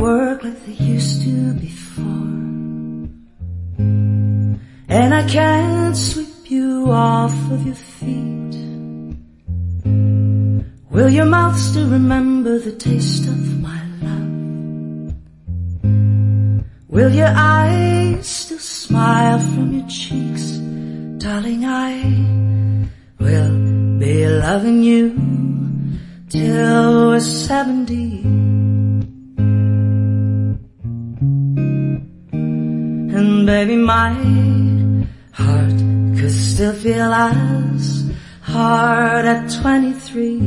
work like they used to before, and I can't sweep you off of your feet. Will your mouth still remember the taste of my love? Will your eyes still smile from your cheeks? Darling, I will be loving you till we're 70. And baby, my heart could still feel as hard at 23.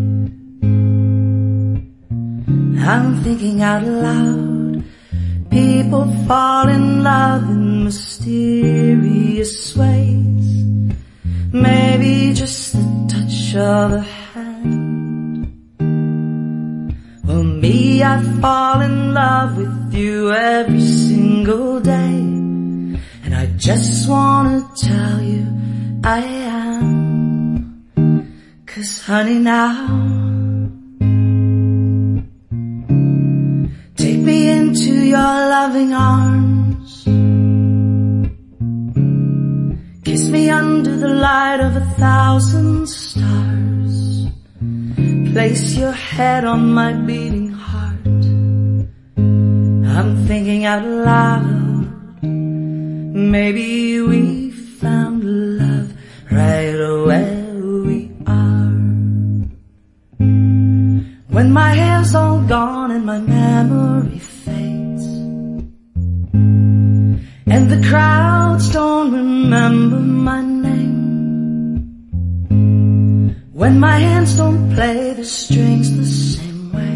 I'm thinking out loud. People fall in love in mysterious ways. Maybe just the touch of a hand. Well, me, I fall in love with you every single day, and I just wanna tell you I am. 'Cause honey, now take me into your loving arms. Kiss me under the light of 1,000 stars. Place your head on my beating heart. I'm thinking out loud. Maybe we found love right where we are. When my hair's all gone and my memory fades, and the crowds don't remember my name, when my hands don't play the strings the same way,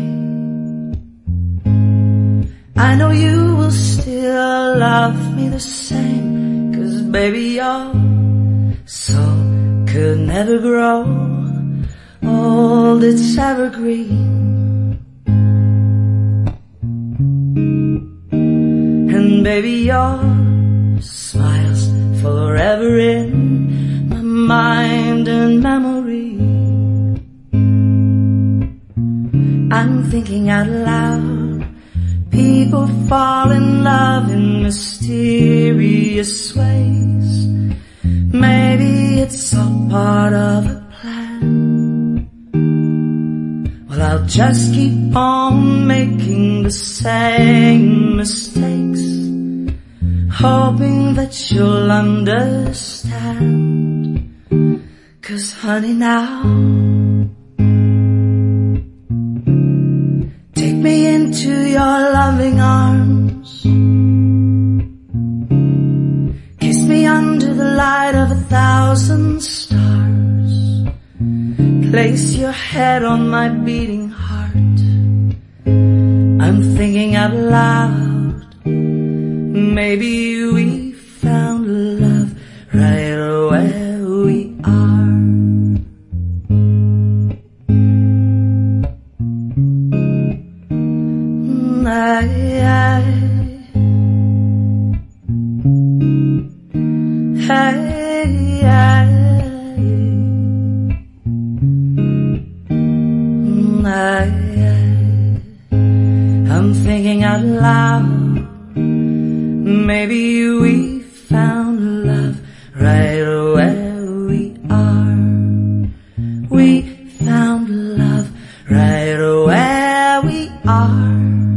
I know you will still love me the same. 'Cause baby, your soul could never grow old, it's evergreen. And baby, your smile's forever in my mind and memory. I'm thinking out loud. People fall in love in mysterious ways. Maybe it's all part of a plan. Well, I'll just keep on making the same mistakes, hoping that you'll understand. 'Cause honey, now take me into your loving arms. Kiss me under the light of 1,000 stars. Place your head on my beating heart. I'm thinking out loud. Maybe we found love right where we are. I'm thinking out loud. Maybe we found love right where we are. We found love right where we are.